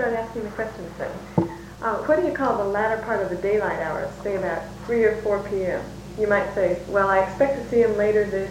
start asking the questions then. What do you call the latter part of the daylight hours, say about 3 or 4 p.m.? You might say, well, I expect to see him later this...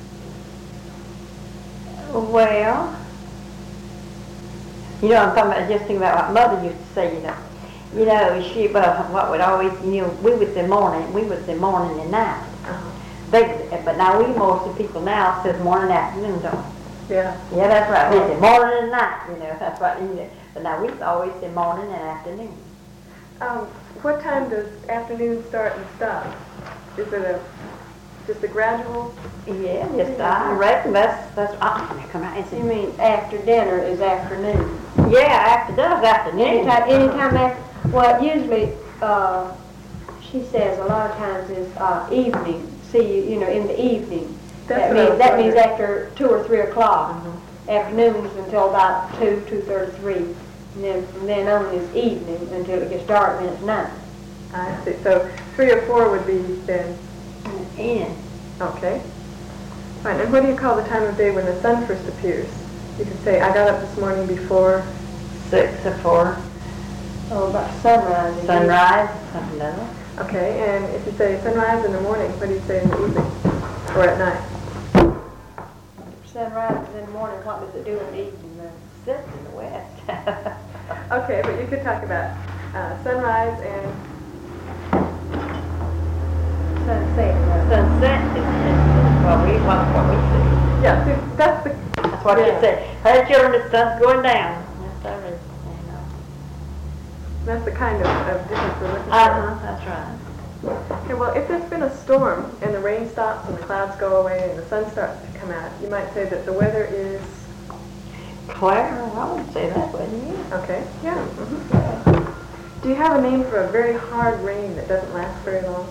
Well, you know, I'm talking about, just thinking about what Mother used to say, you know. You know, she, what would always, you know, we would say morning and night. But now we, most of the people now, says morning and afternoon, don't we? Yeah. Yeah, that's right. We say morning and night, you know, that's right. You know. But now we always say morning and afternoon. What time does afternoon start and stop? Is it just a gradual? Yeah, just I reckon that's come out and say. You mean after dinner is afternoon? Yeah, after dinner is afternoon. Anytime after. Well, usually she says a lot of times is evening. See you know in the evening. That means after 2 or 3 o'clock. Mm-hmm. Afternoons until about 2:33. And then from then on is evening until it gets dark, and then it's night. I see. So 3 or 4 would be then? In. Okay. Fine. And what do you call the time of day when the sun first appears? You could say, I got up this morning before 6 or 4. Oh, about sunrise. Sunrise, something like that. Okay. And if you say sunrise in the morning, what do you say in the evening or at night? Sunrise is in the morning. What does it do in the evening then? Sits in the west. Okay, but you could talk about sunrise and sunset. Sunset is what we see. Yeah, see, that's what you say. Her children, the sun's going down. Yes, that is. You know. That's the kind of difference we're looking for. That's right. Okay, well, if there's been a storm and the rain stops and the clouds go away and the sun starts to come out, you might say that the weather is... Clear? I would say that, wouldn't you? Okay, yeah. Mm-hmm. Do you have a name for a very hard rain that doesn't last very long?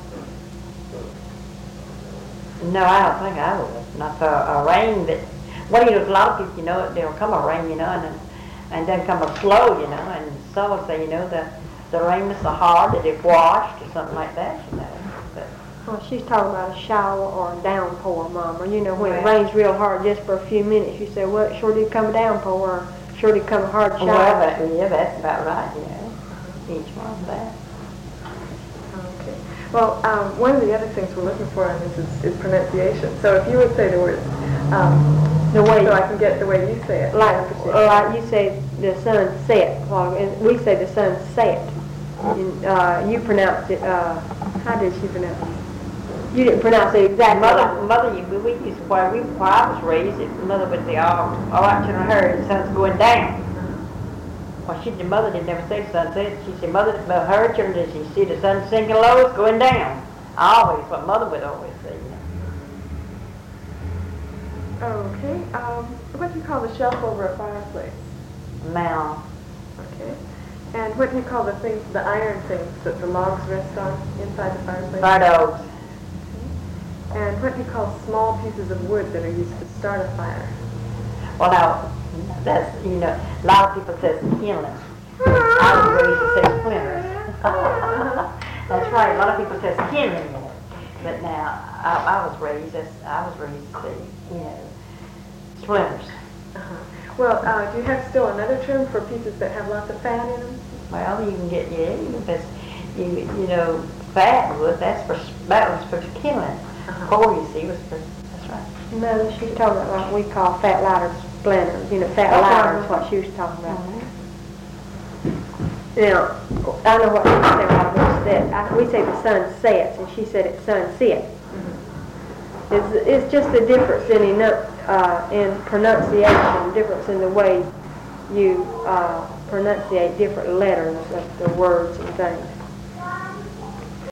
No, I don't think I would. Not for a rain that... Well, you know, a lot of people, you know, there'll come a rain, you know, and then come a flow, you know, and some will say, you know, the rain was so hard that it washed or something like that, you know. But, well, she's talking about a shower or a downpour, Mama. You know, when it rains real hard just for a few minutes, you say, well, it sure did come a downpour, or sure did come a hard shower. Well, yeah, that's about right, you know. Each one of that. Okay. Well, one of the other things we're looking for on this is pronunciation. So if you would say the words, the way so I can get the way you say it. Like you say the sun set, and we say the sun set. And, you pronounce it, how did she pronounce it? You didn't pronounce it exactly. Mother, we used to, where I was raised, Mother would say, all right, children, her, the sun's going down. Well, Mother didn't never say sunset. She said, Mother, her children, she see the sun sinking low, it's going down. Always, what Mother would always say. Okay. What do you call the shelf over a fireplace? Mount. Okay. And what do you call the iron things that the logs rest on inside the fireplace? Fire dogs. Okay. And what do you call small pieces of wood that are used to start a fire? Well, now, that's, you know, a lot of people say kindling. I was raised to say splinters. That's right, a lot of people say kindling, you know. But now, I was raised to say, you know, splinters. Well, do you have still another term for pieces that have lots of fat in them? Well, you can get, you know, fat wood, that was for kindling. Coal, you see, was for, that's right. No, she's talking about what we call fat lighter splinters. You know, fat lighter is what she was talking about. Now, I know what she said about this. We say the sun sets, and she said it's sunset. It's just a difference in pronunciation, difference in the way you pronunciate different letters of the words and things.